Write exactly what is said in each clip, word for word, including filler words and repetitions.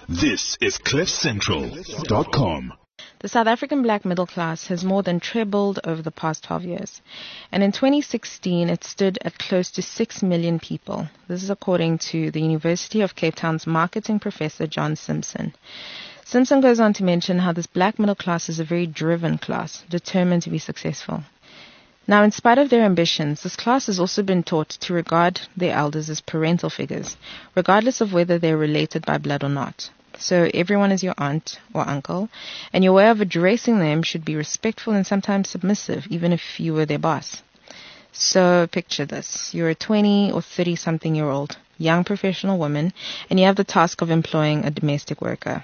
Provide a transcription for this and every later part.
This is cliff central dot com. The South African black middle class has more than trebled over the past twelve years. And in twenty sixteen, it stood at close to six million people. This is according to the University of Cape Town's marketing professor, John Simpson. Simpson goes on to mention how this black middle class is a very driven class, determined to be successful. Now, in spite of their ambitions, this class has also been taught to regard their elders as parental figures, regardless of whether they're related by blood or not. So everyone is your aunt or uncle, and your way of addressing them should be respectful and sometimes submissive, even if you were their boss. So picture this. You're a twenty or thirty-something-year-old young professional woman, and you have the task of employing a domestic worker.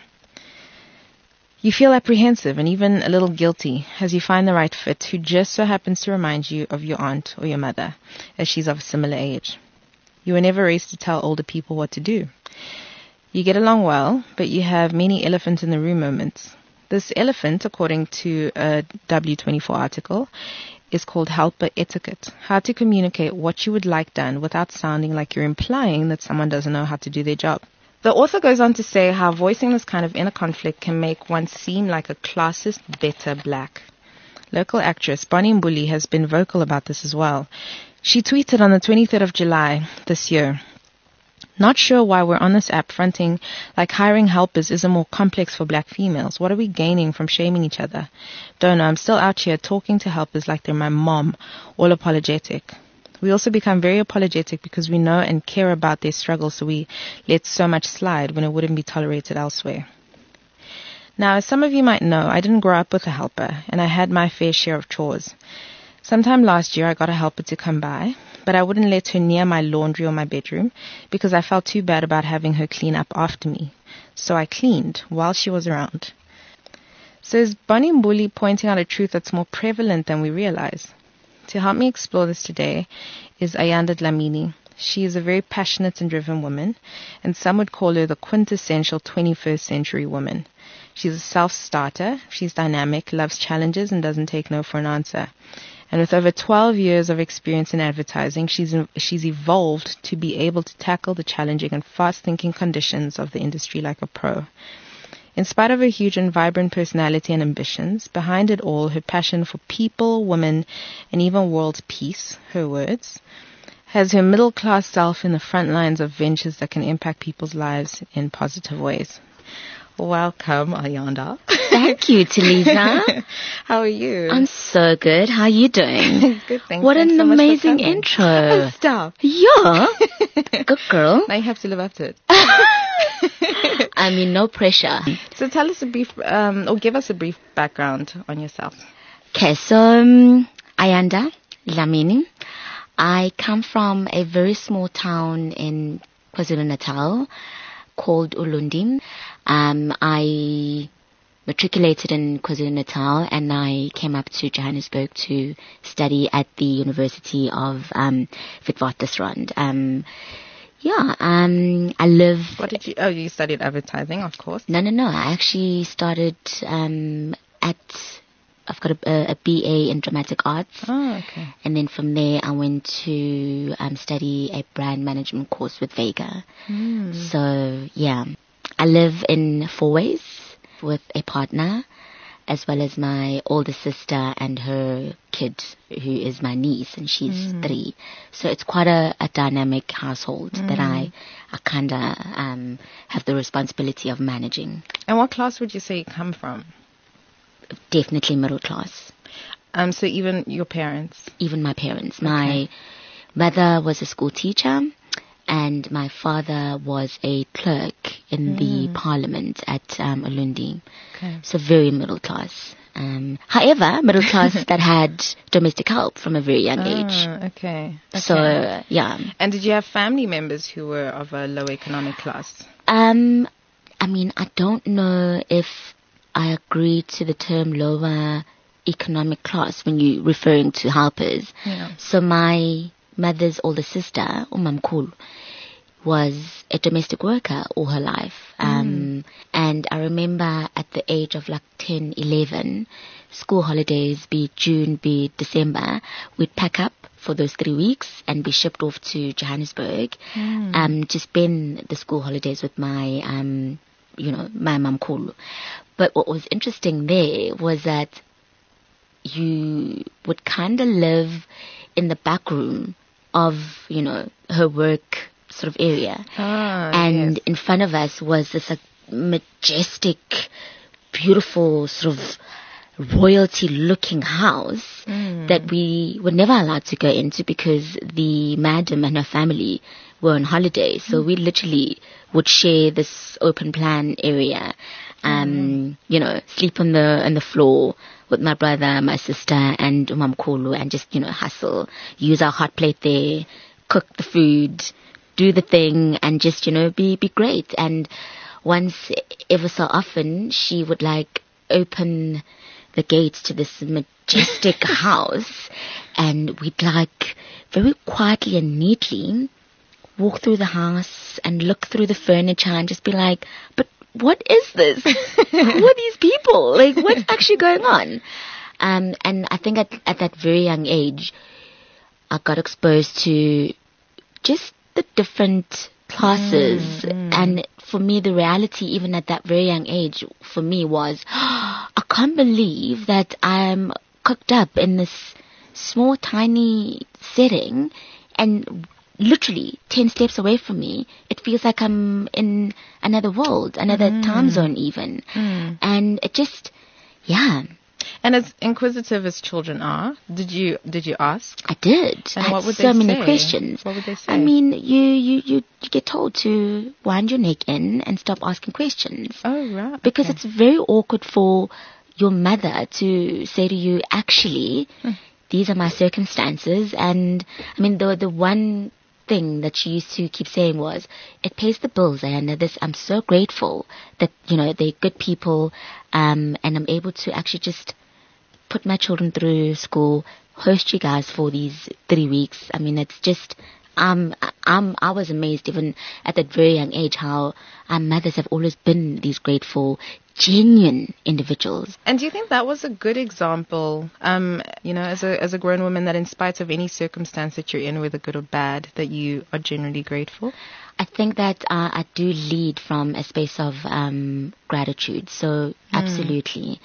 You feel apprehensive and even a little guilty as you find the right fit who just so happens to remind you of your aunt or your mother, as she's of a similar age. You were never raised to tell older people what to do. You get along well, but you have many elephant in the room moments. This elephant, according to a W twenty-four article, is called helper etiquette. How to communicate what you would like done without sounding like you're implying that someone doesn't know how to do their job. The author goes on to say how voicing this kind of inner conflict can make one seem like a classist, better black. Local actress Bonnie Mbuli has been vocal about this as well. She tweeted on the twenty-third of July this year, "Not sure why we're on this app fronting like hiring helpers isn't more complex for black females. What are we gaining from shaming each other? Don't know, I'm still out here talking to helpers like they're my mom, all apologetic." We also become very apologetic because we know and care about their struggles, so we let so much slide when it wouldn't be tolerated elsewhere. Now, as some of you might know, I didn't grow up with a helper, and I had my fair share of chores. Sometime last year, I got a helper to come by, but I wouldn't let her near my laundry or my bedroom because I felt too bad about having her clean up after me. So I cleaned while she was around. So is Bonnie Mbuli pointing out a truth that's more prevalent than we realize? To help me explore this today is Ayanda Dlamini. She is a very passionate and driven woman, and some would call her the quintessential twenty-first century woman. She's a self-starter, she's dynamic, loves challenges, and doesn't take no for an answer. And with over twelve years of experience in advertising, she's she's evolved to be able to tackle the challenging and fast-thinking conditions of the industry like a pro. In spite of her huge and vibrant personality and ambitions, behind it all, her passion for people, women, and even world peace, her words, has her middle-class self in the front lines of ventures that can impact people's lives in positive ways. Welcome, Ayanda. Thank you, Talisa. How are you? I'm so good. How are you doing? Good, thanks. What Thanks an so much for amazing coming. intro. Stop. Yeah. Good girl. Now you have to live up to it. I mean, no pressure. So tell us a brief, um, or give us a brief background on yourself. Okay, so um, Ayanda Dlamini. I come from a very small town in KwaZulu-Natal called Ulundi. Um, I matriculated in KwaZulu-Natal and I came up to Johannesburg to study at the University of um, Witwatersrand. Um, yeah, um, I live... What did you... Oh, you studied advertising, of course. No, no, no. I actually started um, at... I've got a, a B A in dramatic arts. Oh, okay. And then from there, I went to um, study a brand management course with Vega. Mm. So, yeah. I live in Fourways with a partner, as well as my older sister and her kid, who is my niece, and she's mm. three. So it's quite a, a dynamic household mm. that I, I kind of um, have the responsibility of managing. And what class would you say you come from? Definitely middle class. Um, so even your parents? Even my parents. Okay. My mother was a school teacher, and my father was a clerk in mm. the parliament at um, Ulundi. Okay. So very middle class. Um, however, middle class that had domestic help from a very young ah, age. Okay. okay. So, uh, yeah. And did you have family members who were of a low economic class? Um, I mean, I don't know if I agree to the term lower economic class when you're referring to helpers. Yeah. So my mother's older sister, Umamkulu, was a domestic worker all her life. Um, mm. And I remember at the age of like ten, eleven, school holidays, be it June, be it December, we'd pack up for those three weeks and be shipped off to Johannesburg mm. um, to spend the school holidays with my um, you know, my mum Kulu. But what was interesting there was that you would kind of live in the back room of, you know, her work sort of area. Ah, and yes. in front of us was this like majestic, beautiful sort of royalty looking house Mm. that we were never allowed to go into because the madam and her family were on holiday. So we literally would share this open plan area, um, you know, sleep on the on the floor with my brother, my sister, and Umam Kulu, and just, you know, hustle, use our hot plate there, cook the food, do the thing, and just, you know, be be great. And once ever so often, she would like open the gates to this majestic house, and we'd like very quietly and neatly walk through the house and look through the furniture and just be like, but what is this? Who are these people? Like, what's actually going on? Um, and I think at, at that very young age, I got exposed to just the different classes. Mm, mm. And for me, the reality, even at that very young age, for me was, I can't believe that I'm cooked up in this small, tiny setting, and literally ten steps away from me, it feels like I'm in another world, another Mm. time zone even. Mm. And it just, yeah, And as inquisitive as children are, did you did you ask? I did. And I what had would so they many say? questions. What would they say? I mean, you, you, you, you get told to wind your neck in and stop asking questions. Oh, right. Because okay. it's very awkward for your mother to say to you, actually, these are my circumstances. And I mean, the the one thing that she used to keep saying was, it pays the bills, Ayanda. This, I'm so grateful that, you know, they're good people, um, and I'm able to actually just put my children through school, host you guys for these three weeks. I mean, it's just, um, I'm, I was amazed even at that very young age how our mothers have always been these grateful, genuine individuals. And do you think that was a good example, um, you know, as a as a grown woman, that in spite of any circumstance that you're in, whether good or bad, that you are generally grateful? I think that uh, I do lead from a space of um, gratitude. So absolutely,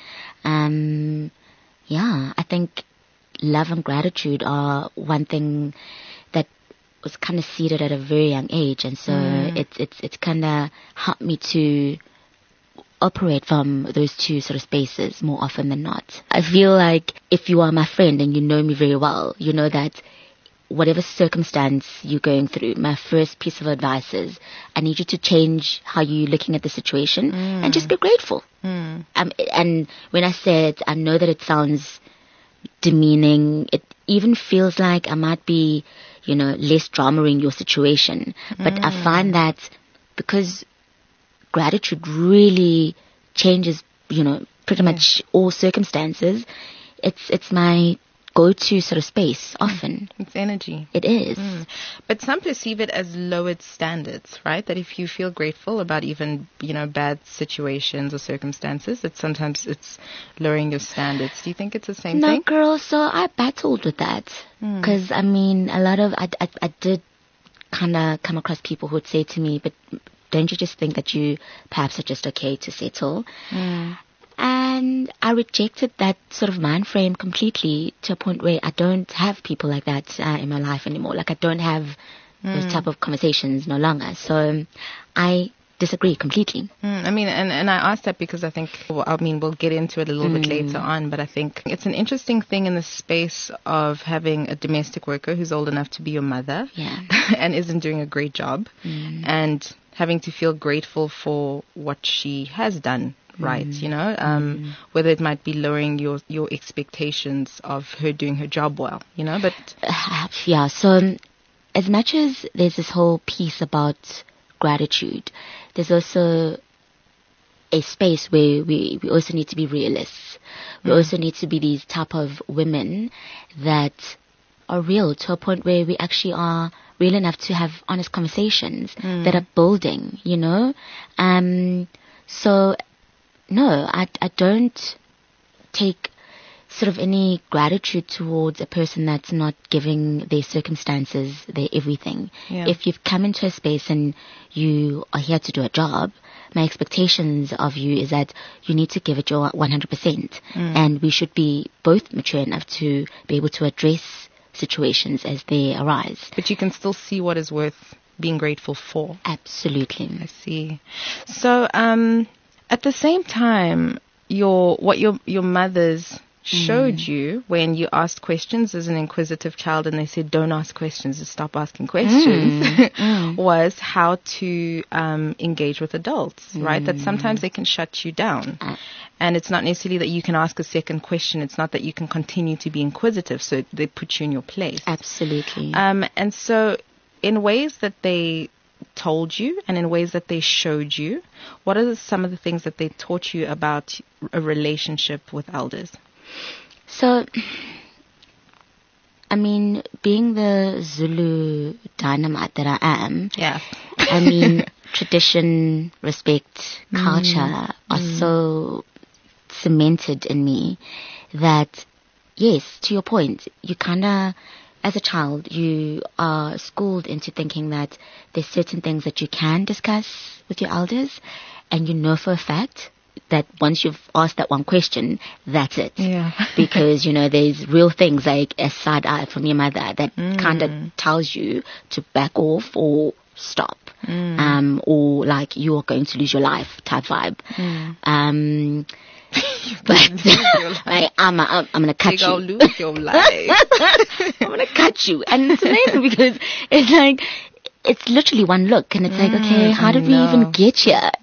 um, yeah, I think love and gratitude are one thing that was kind of seeded at a very young age, and so Mm. it's it's it's kind of helped me to operate from those two sort of spaces more often than not. I feel like if you are my friend and you know me very well, you know that whatever circumstance you're going through, my first piece of advice is I need you to change how you're looking at the situation Mm. and just be grateful. Mm. Um, and when I say it, I know that it sounds demeaning. It even feels like I might be, you know, less drama-ing your situation. But I find that because gratitude really changes, you know, pretty much all circumstances, it's it's my go-to sort of space often. It's energy. It is. Mm. But some perceive it as lowered standards, right? That if you feel grateful about even, you know, bad situations or circumstances, that sometimes it's lowering your standards. Do you think it's the same No, thing? girl, so I battled with that. Because, I mean, a lot of, I, I, I did kind of come across people who would say to me, but don't you just think that you perhaps are just okay to settle? Mm. And I rejected that sort of mind frame completely to a point where I don't have people like that uh, in my life anymore. Like I don't have those type of conversations no longer. So I disagree completely. Mm, I mean, and, and I asked that because I think, well, I mean, we'll get into it a little bit later on, but I think it's an interesting thing in the space of having a domestic worker who's old enough to be your mother Yeah. and isn't doing a great job, and having to feel grateful for what she has done right, you know, um, whether it might be lowering your, your expectations of her doing her job well, you know, but Uh, yeah, so um, as much as there's this whole piece about gratitude, there's also a space where we, we also need to be realists. We also need to be these type of women that are real to a point where we actually are real enough to have honest conversations that are building, you know. Um, so, no, I, I don't take sort of any gratitude towards a person that's not giving their circumstances their everything. Yeah. If you've come into a space and you are here to do a job, my expectations of you is that you need to give it your one hundred percent. Mm. And we should be both mature enough to be able to address situations as they arise. But you can still see what is worth being grateful for. Absolutely. I see. So, um, at the same time, your what your your mother's showed mm. you when you asked questions as an inquisitive child, and they said don't ask questions, just stop asking questions, mm. mm. was how to um, engage with adults, mm. right? That sometimes they can shut you down. Uh. And it's not necessarily that you can ask a second question. It's not that you can continue to be inquisitive, so they put you in your place. Absolutely. Um, and so in ways that they told you and in ways that they showed you, what are the, some of the things that they taught you about a relationship with elders? So, I mean, being the Zulu dynamite that I am, yeah. I mean, tradition, respect, culture mm. are mm. so cemented in me that, yes, to your point, you kind of, as a child, you are schooled into thinking that there's certain things that you can discuss with your elders, and you know for a fact that once you've asked that one question, that's it. Yeah. Because, you know, there's real things like a side eye from your mother that mm. kind of tells you to back off or stop. Mm. Um, or like you are going to lose your life type vibe. Mm. Um, but like, I'm, a, I'm, I'm going to cut you. You're going to lose your life. I'm going to cut you. And it's amazing because it's like, it's literally one look and it's mm, like, okay, how did we even get here?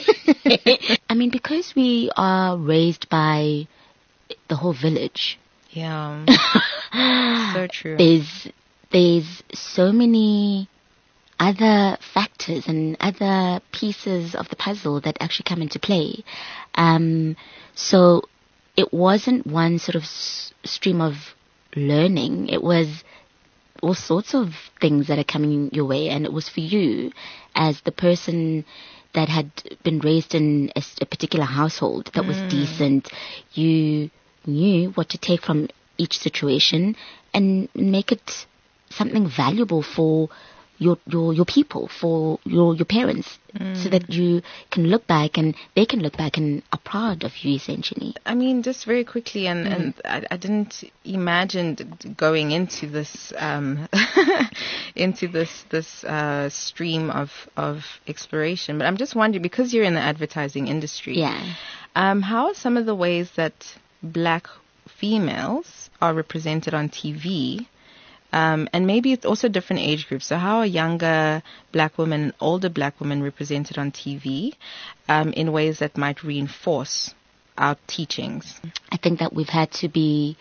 I mean, because we are raised by the whole village. Yeah. So true. There's, there's so many other factors and other pieces of the puzzle that actually come into play. Um, so it wasn't one sort of s- stream of learning. It was all sorts of things that are coming your way, and it was for you as the person that had been raised in a, a particular household that mm. was decent. You knew what to take from each situation and make it something valuable for your your your people, for your your parents, mm. so that you can look back and they can look back and are proud of you, essentially. I mean, just very quickly, and, mm. and I, I didn't imagine going into this um, into this this uh, stream of of exploration, but I'm just wondering, because you're in the advertising industry, yeah, um, how are some of the ways that black females are represented on T V? Um, and maybe it's also different age groups. So how are younger black women and older black women represented on T V um, in ways that might reinforce our teachings? I think that we've had to be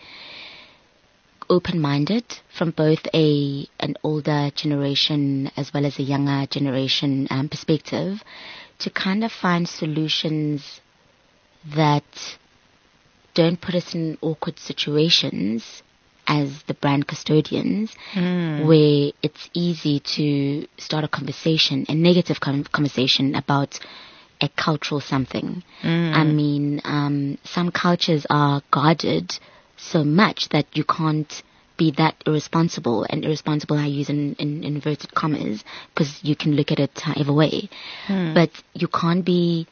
open-minded from both a an older generation as well as a younger generation um, perspective to kind of find solutions that don't put us in awkward situations as the brand custodians, mm. where it's easy to start a conversation, a negative com- conversation about a cultural something. Mm. I mean, um, some cultures are guarded so much that you can't be that irresponsible, and irresponsible I use in, in inverted commas because you can look at it however way. Mm. But you can't be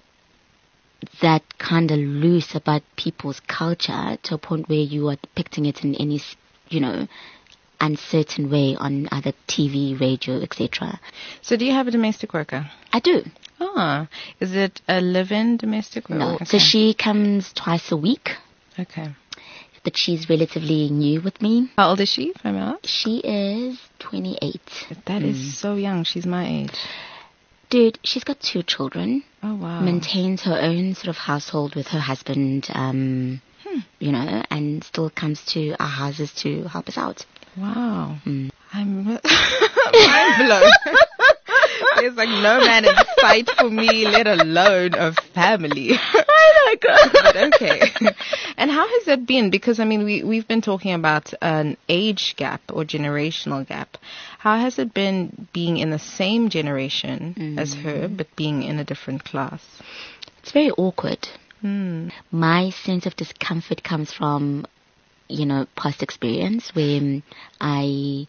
that kind of loose about people's culture to a point where you are depicting it in any, you know, uncertain way on either T V, radio, et cetera. So do you have a domestic worker? I do. Ah, is it a live-in domestic worker? No, okay. So she comes twice a week. Okay. But she's relatively new with me. How old is she, if I'm asked? She is twenty-eight. That mm. is so young. She's my age. Dude, she's got two children. Oh, wow. Maintains her own sort of household with her husband, um, hmm. you know, and still comes to our houses to help us out. Wow. Mm. I'm mind blown. There's like no man in sight for me, let alone a family. I know, But okay. And how has that been? Because, I mean, we, we've been talking about an age gap or generational gap. How has it been being in the same generation mm. as her, but being in a different class? It's very awkward. Mm. My sense of discomfort comes from, you know, past experience where I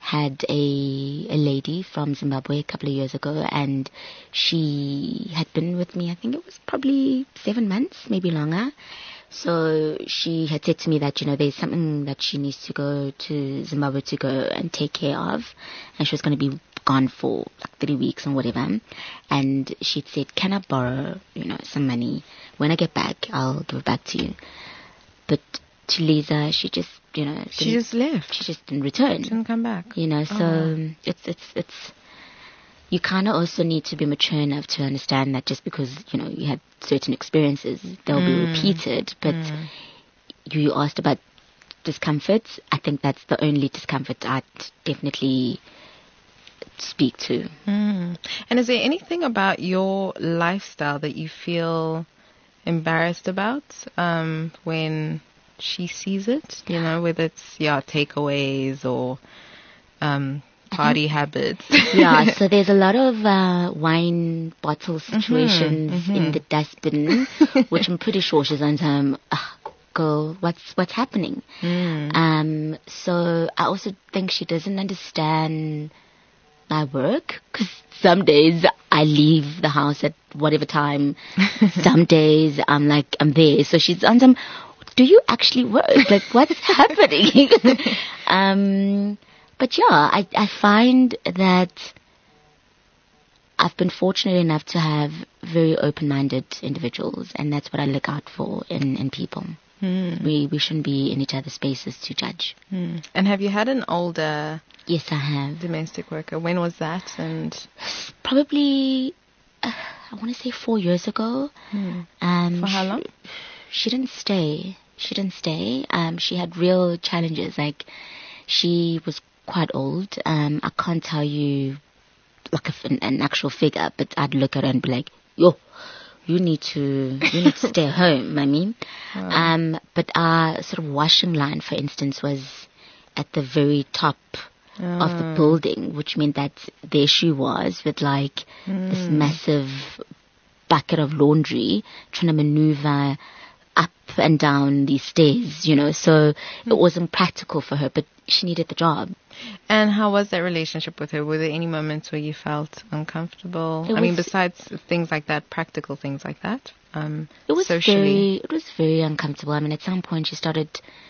had a a lady from Zimbabwe a couple of years ago, and she had been with me, I think it was probably seven months, maybe longer. So she had said to me that, you know, there's something that she needs to go to Zimbabwe to go and take care of, and she was going to be gone for like three weeks or whatever. And she'd said, can I borrow, you know, some money? When I get back, I'll give it back to you. But to Lisa, she just, you know, She just left. she just didn't return. Didn't come back. You know, so Oh. it's it's it's you kind of also need to be mature enough to understand that just because, you know, you have certain experiences, they'll be Mm. repeated. But Mm. you asked about discomfort. I think that's the only discomfort I'd definitely speak to. Mm. And is there anything about your lifestyle that you feel embarrassed about um, when she sees it? You know, whether it's, yeah, takeaways or um, party habits. Yeah, so there's a lot of uh, wine bottle situations mhm. in the dustbin, which I'm pretty sure she's on time. "Ah, girl, what's what's happening? Mm. Um, so I also think she doesn't understand my work, because some days I leave the house at whatever time. Some days I'm like, I'm there. So she's on some, do you actually work? Like, what's happening? um, but yeah, I, I find that I've been fortunate enough to have very open-minded individuals, and that's what I look out for in, in people. Mm. We we shouldn't be in each other's spaces to judge. Mm. And have you had an older Yes, I have. domestic worker? When was that? And Probably, uh, I want to say four years ago. Mm. Um, For how she- long? She didn't stay. She didn't stay. Um, she had real challenges. Like, she was quite old. Um, I can't tell you like a f an, an actual figure, but I'd look at her and be like, yo, you need to, you need to stay home, I mean. Um, but our sort of washing line, for instance, was at the very top of the Ah. building, which meant that there she was with like this massive bucket of laundry, trying to maneuver up and down these stairs, you know, so it wasn't practical for her, but she needed the job. And how was that relationship with her? Were there any moments where you felt uncomfortable? It I mean, was- besides things like that, practical things like that, um, It was socially. very, it was very uncomfortable. I mean, at some point she started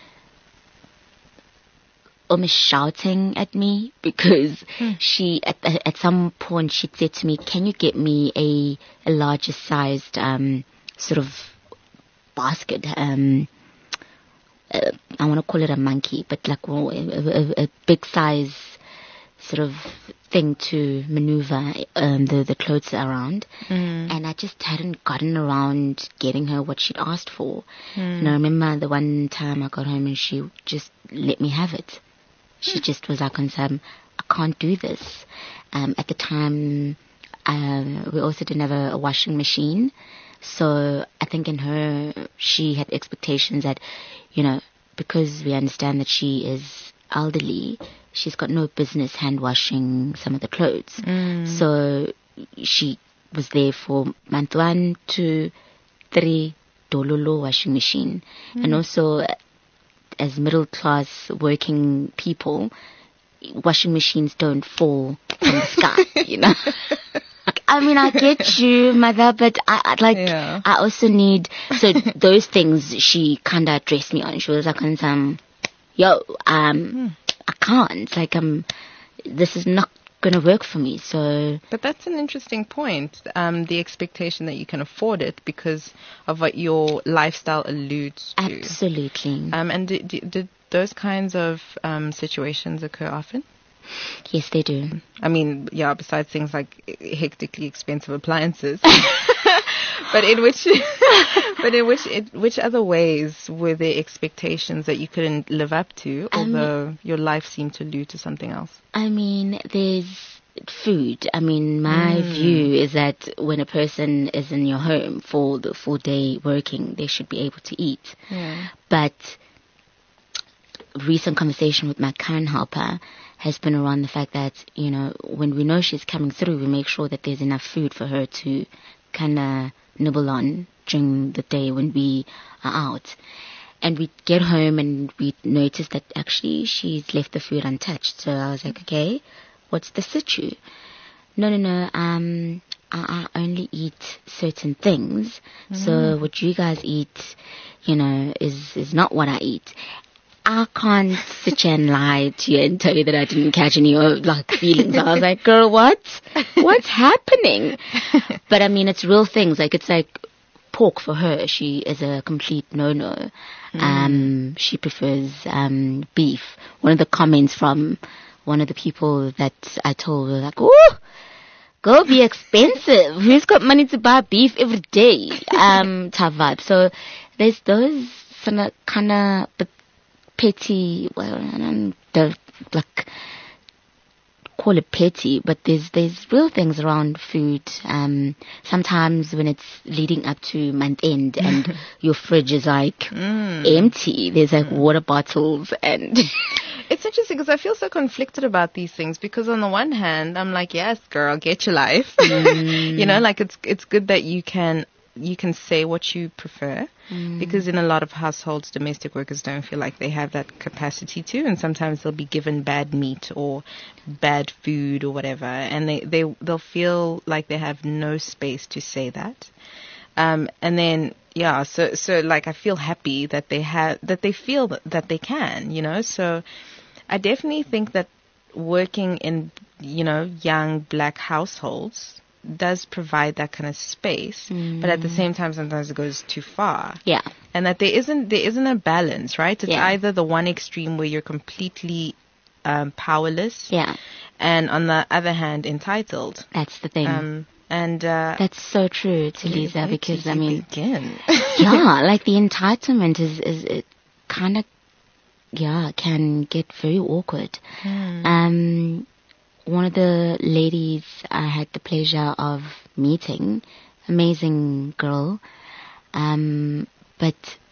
almost shouting at me because she, at, at some point she said to me, can you get me a, a larger sized, um, sort of basket, um, uh, I want to call it a monkey, but like well, a, a, a big size sort of thing to maneuver um, the, the clothes around. Mm. And I just hadn't gotten around getting her what she'd asked for. Mm. And I remember the one time I got home and she just let me have it. She just was like, um, I can't do this. Um, at the time, uh, we also didn't have a, a washing machine. So I think in her, she had expectations that, you know, because we understand that she is elderly, she's got no business hand washing some of the clothes. Mm. So she was there for month one, two, three, dololo washing machine. And also, uh, as middle class working people, washing machines don't fall from the sky, you know. I mean, I get you, mother, but I, I like, Yeah. I also need, so those things she kind of addressed me on. She was like, um, yo, um, I can't, like, um, this is not going to work for me, so. But that's an interesting point, um, the expectation that you can afford it because of what your lifestyle alludes to. Absolutely. Um, and did, did, did those kinds of um, situations occur often? Yes, they do. I mean, yeah, besides things like hectically expensive appliances. But in which, but in which, it, which other ways were there expectations that you couldn't live up to, Um, although your life seemed to allude to something else? I mean, there's food. I mean, my view is that when a person is in your home for the full day working, they should be able to eat. Yeah. But recent conversation with my current helper has been around the fact that, you know, when we know she's coming through, we make sure that there's enough food for her to kind of nibble on during the day when we are out. and we'd get home and we'd notice that actually she's left the food untouched. So I was like, okay, what's the situ? No, no, no, um, I, I only eat certain things. Mm. So what you guys eat, you know, is, is not what I eat. I can't sit here and lie to you and tell you that I didn't catch any like feelings. I was like, girl, what? What's happening? But I mean, it's real things. Like, it's like pork for her. She is a complete no-no. Mm. Um, she prefers um, beef. One of the comments from one of the people that I told was like, oh, go be expensive. Who's got money to buy beef every day? Um, type vibe. So there's those kind of, but petty, well, I don't, don't like call it petty, but there's there's real things around food. Um, sometimes when it's leading up to month end and your fridge is like mm. empty, there's like mm. water bottles and. It's interesting because I feel so conflicted about these things because on the one hand, I'm like, yes, girl, get your life. Mm. You know, like it's it's good that you can you can say what you prefer mm. because in a lot of households, domestic workers don't feel like they have that capacity to, and sometimes they'll be given bad meat or bad food or whatever, and they, they, they'll feel like they have no space to say that. Um, and then, yeah, so, so like I feel happy that they have, that they feel that, that they can, you know, so I definitely think that working in, you know, young black households does provide that kind of space, mm. but at the same time, sometimes it goes too far. Yeah. And that there isn't, there isn't a balance, right? It's yeah. either the one extreme where you're completely um, powerless. Yeah. And on the other hand, entitled. That's the thing. Um, and, uh, that's so true, Talisa, because I mean, begin? yeah, like the entitlement is, is, it kind of, yeah, can get very awkward. Mm. Um, One of the ladies I had the pleasure of meeting, amazing girl, um, but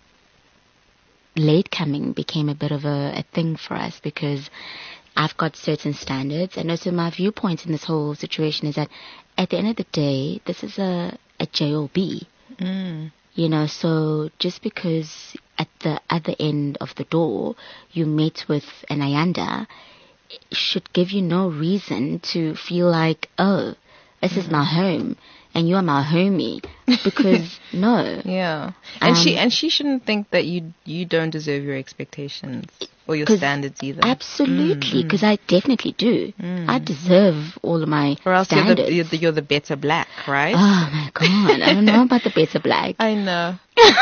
late coming became a bit of a, a thing for us because I've got certain standards, and also my viewpoint in this whole situation is that at the end of the day, this is a, a job. Mm. You know, so just because at the other end of the door you meet with an Ayanda, should give you no reason to feel like, oh, this is my home and you are my homie, because no. Yeah. And um, she and she shouldn't think that you you don't deserve your expectations or your standards either. Absolutely, because mm, mm. I definitely do. Mm. I deserve all of my or else standards. You're the, you're, the, you're the better black, right? Oh my God, I don't know about the better black. I know.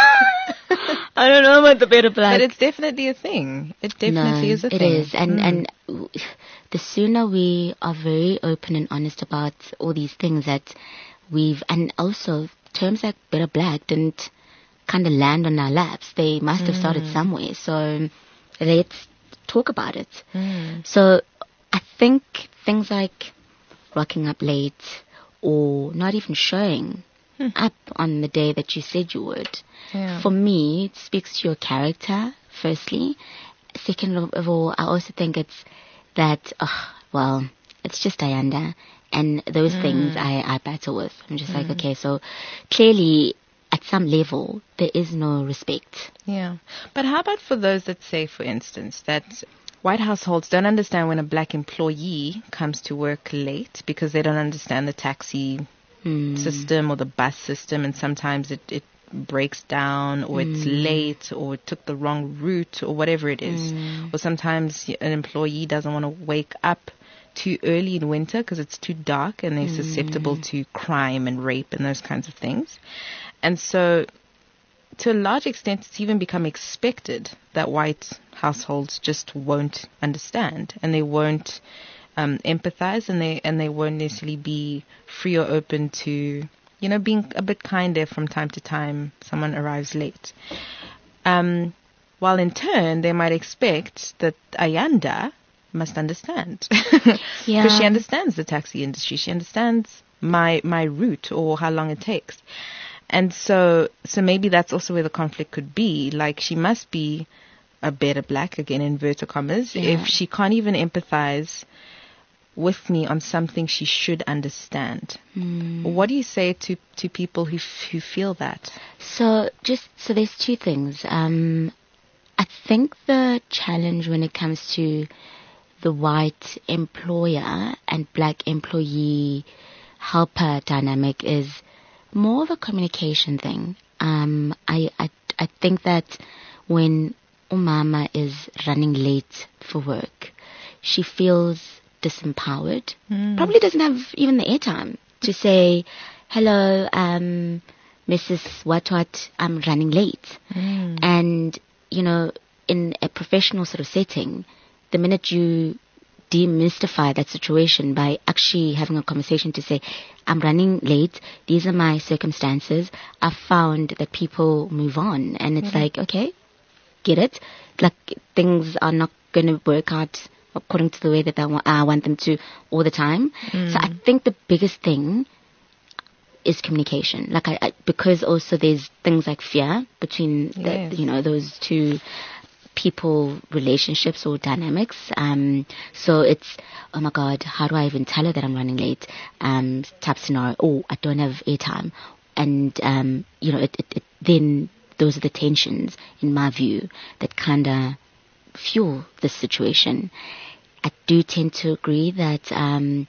I don't know about the better black. But it's definitely a thing. It definitely no, is a it thing. It is. And, mm. and the sooner we are very open and honest about all these things that we've, and also terms like better black didn't kind of land on our laps. They must have mm. started somewhere. So let's talk about it. Mm. So I think things like rocking up late or not even showing up on the day that you said you would. Yeah. For me, it speaks to your character, firstly. Second of all, I also think it's that, oh, well, it's just Ayanda. And those mm. things I, I battle with. I'm just mm. like, okay, so clearly at some level, there is no respect. Yeah. But how about for those that say, for instance, that white households don't understand when a black employee comes to work late because they don't understand the taxi Mm. system or the bus system, and sometimes it, it breaks down or mm. it's late or it took the wrong route or whatever it is. Mm. Or sometimes an employee doesn't want to wake up too early in winter because it's too dark and they're mm. susceptible to crime and rape and those kinds of things. And so to a large extent it's even become expected that white households just won't understand and they won't Um, empathize and they and they won't necessarily be free or open to, you know, being a bit kinder from time to time someone arrives late. Um, while in turn they might expect that Ayanda must understand. Yeah. Because she understands the taxi industry. She understands my my route or how long it takes. And so so maybe that's also where the conflict could be. Like she must be a better black, again, inverted commas, yeah. if she can't even empathize with me on something she should understand. Mm. What do you say to, to people who f- who feel that? So just so there's two things. Um, I think the challenge when it comes to the white employer and black employee helper dynamic is more of a communication thing. Um, I, I, I think that when umama is running late for work, she feels disempowered. Mm. Probably doesn't have even the airtime to say, hello, um, Missus What What, I'm running late. Mm. And, you know, in a professional sort of setting, the minute you demystify that situation by actually having a conversation to say, I'm running late, these are my circumstances, I've found that people move on. And it's mm-hmm. like, okay, get it? Like, things are not going to work out according to the way that I want, I want them to all the time. Mm. So I think the biggest thing is communication. Like, I, I because also there's things like fear between, yes. the, you know, those two people relationships or dynamics. Um, so it's, oh my God, how do I even tell her that I'm running late? Um, type scenario. Oh, I don't have airtime. And, um, you know, it, it, it, then those are the tensions, in my view, that kind of fuel this situation. I do tend to agree that, um,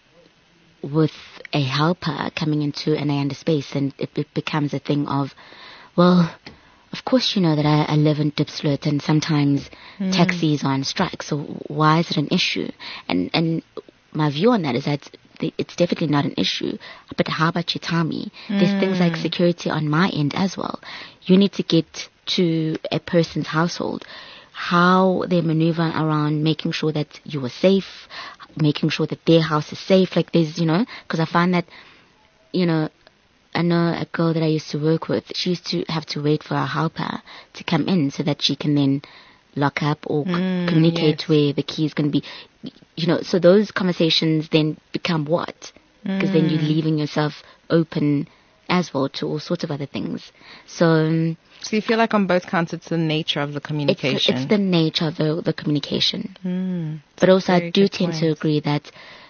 with a helper coming into an Ayanda space, and it, it becomes a thing of, well, of course you know that I, I live in Diepsloot and sometimes mm. taxis are on strike, so why is it an issue? And and my view on that is that it's definitely not an issue, but how about you tell me? Mm. There's things like security on my end as well. You need to get to a person's household, how they maneuver around making sure that you are safe, making sure that their house is safe. Like there's, you know, because I find that, you know, I know a girl that I used to work with, she used to have to wait for a helper to come in so that she can then lock up or mm, c- communicate yes. where the key is going to be. You know, so those conversations then become what? Because mm. then you're leaving yourself open as well to all sorts of other things. So, um, so you feel like on both counts it's the nature of the communication. It's, it's the nature of the, the communication. Mm, but also I do tend point. to agree that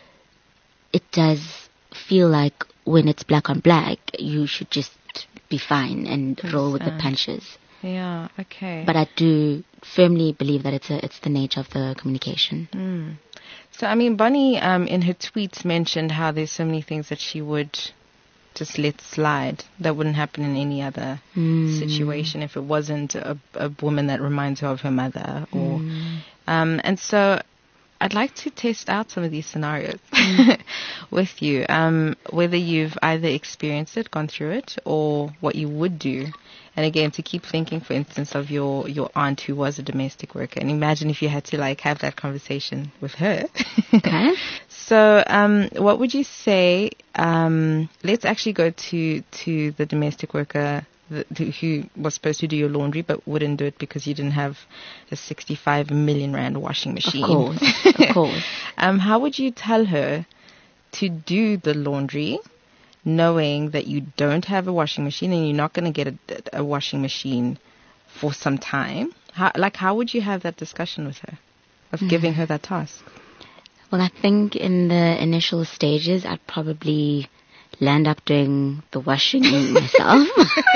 it does feel like when it's black on black, you should just be fine and yes, roll with uh, the punches. Yeah, okay. But I do firmly believe that it's a, it's the nature of the communication. Mm. So, I mean, Bonnie um, in her tweets mentioned how there's so many things that she would just let slide that wouldn't happen in any other mm. situation if it wasn't a, a woman that reminds her of her mother. Or, mm. um, and so I'd like to test out some of these scenarios mm. with you, um, whether you've either experienced it, gone through it, or what you would do. And again, to keep thinking, for instance, of your, your aunt who was a domestic worker, and imagine if you had to like have that conversation with her. Okay. So, um, what would you say? Um, let's actually go to to the domestic worker the, the, who was supposed to do your laundry but wouldn't do it because you didn't have a sixty-five million rand washing machine. Of course, of course. um, how would you tell her to do the laundry, knowing that you don't have a washing machine and you're not going to get a, a washing machine for some time? How, like, how would you have that discussion with her of mm. giving her that task? Well, I think in the initial stages, I'd probably land up doing the washing myself.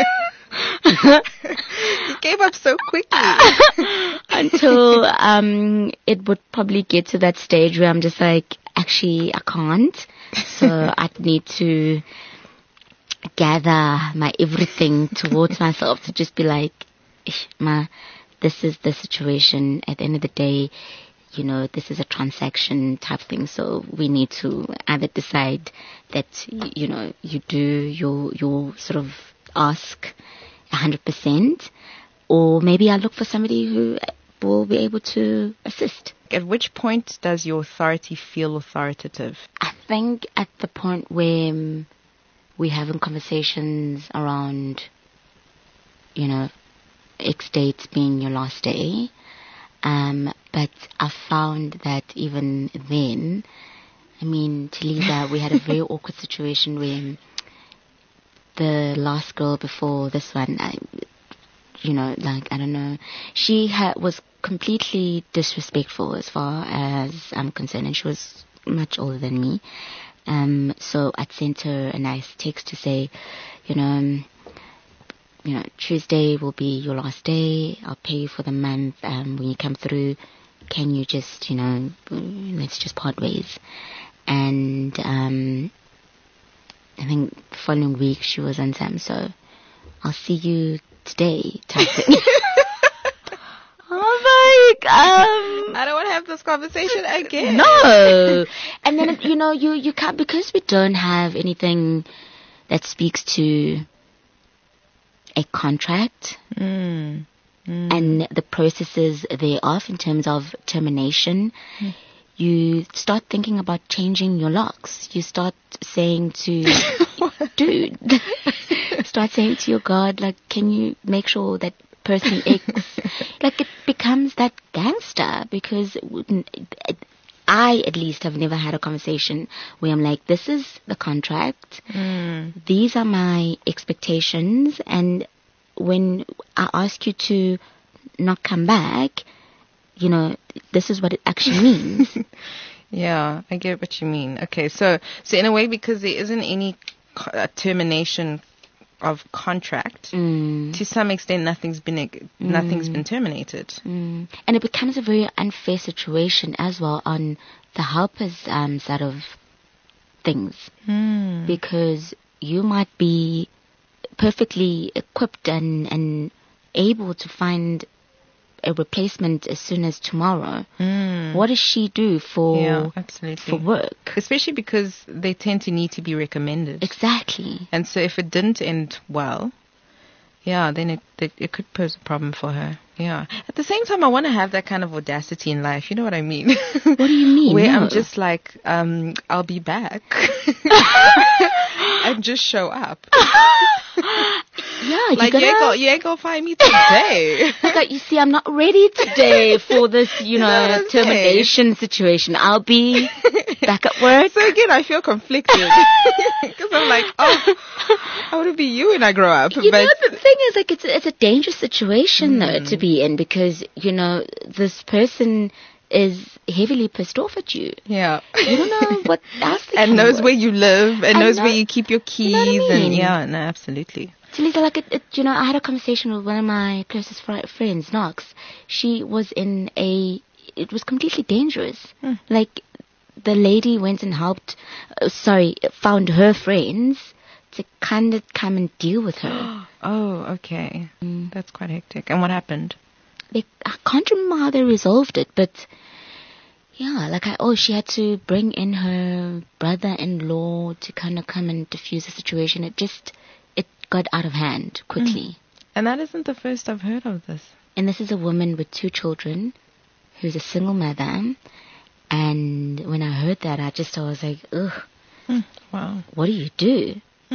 You gave up so quickly. Until um, it would probably get to that stage where I'm just like, actually, I can't. So I'd need to gather my everything towards myself to just be like, ma, this is the situation. At the end of the day, you know, this is a transaction type thing. So we need to either decide that, you know, you do your, your sort of ask one hundred percent, or maybe I look for somebody who will be able to assist. At which point does your authority feel authoritative? I think at the point where um, we're having conversations around, you know, X dates being your last day. Um, but I found that even then, I mean, Taliza, we had a very awkward situation where the last girl before this one, I, you know, like, I don't know, she ha- was completely disrespectful as far as I'm concerned, and she was much older than me. Um, so I'd sent her a nice text to say, you know, um, you know, Tuesday will be your last day. I'll pay you for the month. Um, when you come through, can you just, you know, let's just part ways. And um, I think the following week she was on Sam, so I'll see you today type thing. Oh like, um, I don't want to have this conversation again. No. And then, you know, you, you can't, because we don't have anything that speaks to a contract Mm. Mm. and the processes thereof in terms of termination, Mm. you start thinking about changing your locks. You start saying to, dude, start saying to your God, like, can you make sure that person X, like, it becomes that gangster, because I, at least, have never had a conversation where I'm like, this is the contract. Mm. These are my expectations. And when I ask you to not come back, you know, this is what it actually means. Yeah, I get what you mean. Okay, so so in a way, because there isn't any co- uh, termination of contract, Mm. to some extent, nothing's been eg- nothing's been terminated. Mm. And it becomes a very unfair situation as well on the helpers' um, side of things, Mm. because you might be perfectly equipped and, and able to find a replacement as soon as tomorrow. Mm. What does she do for Yeah, absolutely. for work? Especially because they tend to need to be recommended. Exactly. And so if it didn't end well, yeah, then it, it it could pose a problem for her. Yeah. At the same time, I want to have that kind of audacity in life. You know what I mean? What do you mean? Where No. I'm just like, um, I'll be back. And just show up. Yeah, you Like, gotta, you ain't, go, you ain't gonna find me today. like, you see, I'm not ready today for this, you know know, what I'm termination situation. I'll be back at work. So again, I feel conflicted. Because I'm like, oh, I want to be you when I grow up. You but know, the thing is, like, it's a, it's a dangerous situation, though, Mm. to be in, because, you know, this person is heavily pissed off at you. yeah. You don't know what else they And can knows work. where you live, and I knows know- where you keep your keys. You know what I And mean? yeah, no, absolutely. So, Lisa, like, it, it, you know, I had a conversation with one of my closest fri- friends, Knox. She was in a, it was completely dangerous. Hmm. Like, the lady went and helped, uh, sorry, found her friends to kind of come and deal with her. Oh, okay. Mm. That's quite hectic. And what happened? They, I can't remember how they resolved it, but yeah, like, I, oh, she had to bring in her brother-in-law to kind of come and diffuse the situation. It just, it got out of hand quickly. And that isn't the first I've heard of this. And this is a woman with two children who's a single mother. And when I heard that, I just I was like, ugh, Hmm. Wow. what do you do?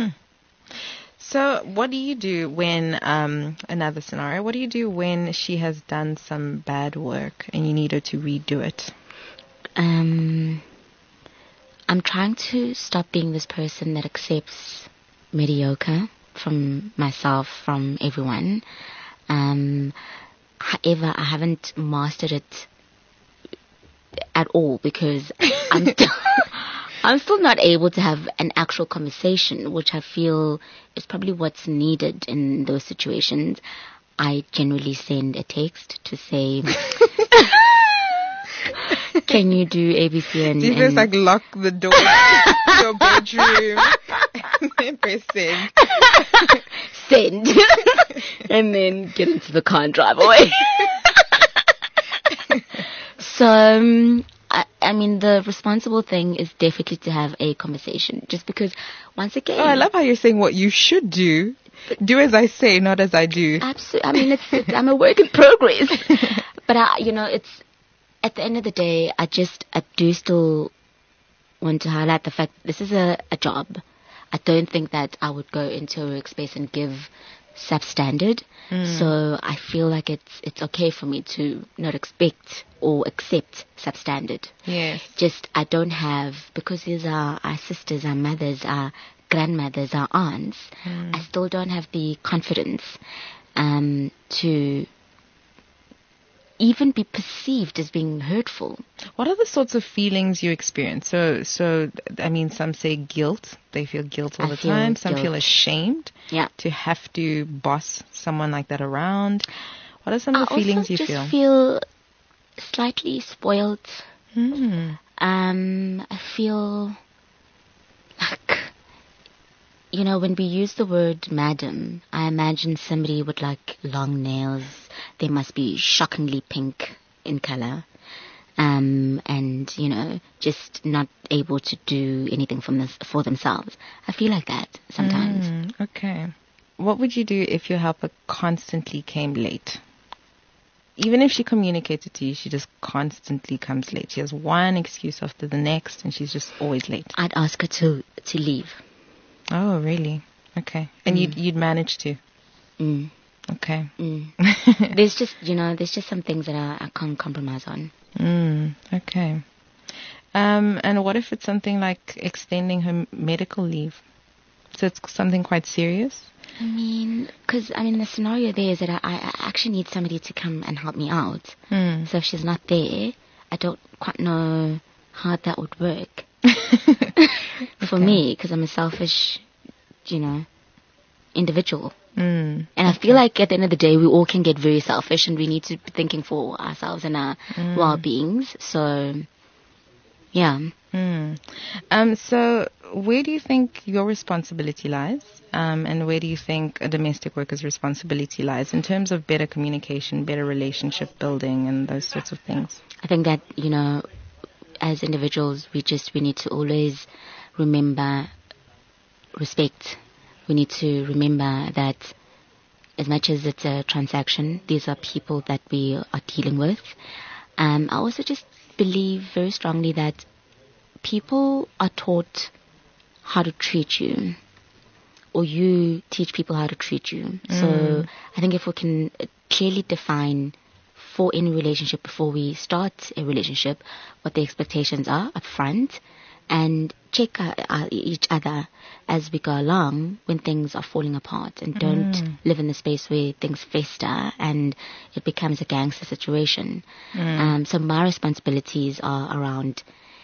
So what do you do when, um, another scenario, what do you do when she has done some bad work and you need her to redo it? Um, I'm trying to stop being this person that accepts mediocre from myself, from everyone. Um, however, I haven't mastered it at all, because I'm I'm still not able to have an actual conversation, which I feel is probably what's needed in those situations. I generally send a text to say, can you do A B C? And, Do you and first like lock the door to your bedroom and then press send? send, and then get into the car and drive away. So, um, I, I mean, the responsible thing is definitely to have a conversation, just because, once again, Oh, I love how you're saying what you should do. Do as I say, not as I do. absolutely. I mean, it's, it's I'm a work in progress, but I, you know, it's at the end of the day, I just I do still want to highlight the fact that this is a, a job. I don't think that I would go into a workspace and give substandard. Mm. So I feel like it's it's okay for me to not expect or accept substandard. Yes. Just I don't have, because these are our sisters, our mothers, our grandmothers, our aunts. Mm. I still don't have the confidence um, to even be perceived as being hurtful. What are the sorts of feelings you experience? So, so I mean, some say guilt. They feel guilt all I the feel time. Some guilt. feel ashamed Yeah. to have to boss someone like that around. What are some I of the feelings also you just feel? feel slightly spoiled. Mm. Um, I feel like, you know, when we use the word madam, I imagine somebody with like long nails. They must be shockingly pink in color. Um, and, you know, just not able to do anything from this, for themselves. I feel like that sometimes. Mm, okay. What would you do if your helper constantly came late? Even if she communicated to you, she just constantly comes late. She has one excuse after the next, and she's just always late. I'd ask her to, to leave. Oh, really? Okay. And Mm. you'd, you'd manage to? Mm. Okay. Mm. There's just, you know, there's just some things that I, I can't compromise on. Mm, okay. Um, and what if it's something like extending her medical leave? So it's something quite serious? I mean, because, I mean, the scenario there is that I, I actually need somebody to come and help me out. Mm. So if she's not there, I don't quite know how that would work. For Okay. me, because I'm a selfish, you know, individual. Mm. And I feel like at the end of the day, we all can get very selfish and we need to be thinking for ourselves and our Mm. well-beings. So, yeah. Mm. Um, so where do you think your responsibility lies? Um, and where do you think a domestic worker's responsibility lies in terms of better communication, better relationship building, and those sorts of things? I think that, you know, as individuals, we just, we need to always remember respect. We need to remember that as much as it's a transaction, these are people that we are dealing with. Um, I also just believe very strongly that people are taught how to treat you, or you teach people how to treat you. Mm. So I think if we can clearly define for any relationship before we start a relationship what the expectations are up front, and check uh, uh, each other as we go along when things are falling apart, and don't Mm. live in the space where things fester and it becomes a gangster situation. Mm. Um, so my responsibilities are around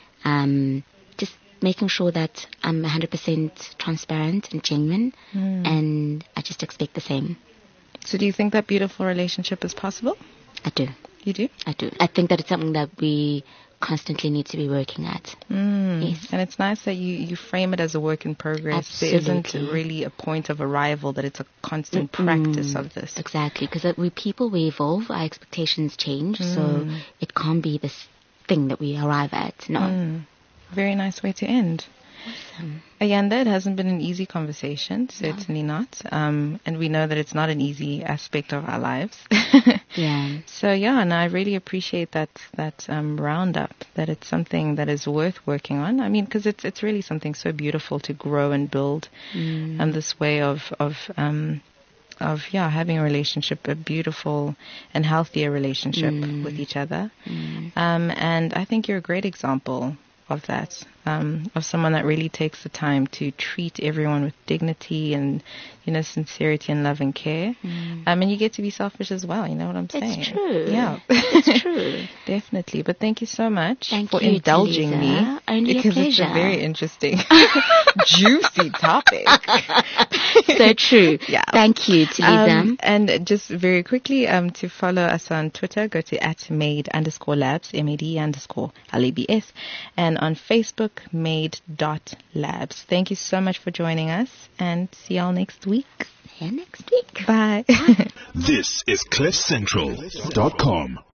um, just making sure that I'm one hundred percent transparent and genuine, Mm. and I just expect the same. So do you think that beautiful relationship is possible? I do. You do? I do. I think that it's something that we constantly need to be working at. Mm. Yes. And it's nice that you, you frame it as a work in progress. There Absolutely. isn't really a point of arrival, that it's a constant Mm, practice of this. Exactly, because we people, we evolve, our expectations change, so Mm. it can't be this thing that we arrive at. No. Mm. Very nice way to end. Awesome. Ayanda, it hasn't been an easy conversation, certainly not. Um, and we know that it's not an easy aspect of our lives. Yeah. So yeah, and I really appreciate that that um, roundup. That it's something that is worth working on. I mean, because it's it's really something so beautiful to grow and build, Mm. and this way of of um, of yeah having a relationship, a beautiful and healthier relationship Mm. with each other. Mm. Um, and I think you're a great example of that, um, of someone that really takes the time to treat everyone with dignity and, you know, sincerity and love and care. Mm. Um, and you get to be selfish as well, you know what I'm saying? It's true. Yeah. It's true. Definitely. But thank you so much Thank for you, indulging Taliza. me. Only a because it's a pleasure. very interesting, juicy topic. So true. Yeah. Thank you, Taliza. Um, and just very quickly, um, to follow us on Twitter, go to at made underscore labs, M A D underscore L A B S, and on Facebook, made dot labs. Thank you so much for joining us, and see y'all next week. See you next week. Bye. This is cliff central dot com.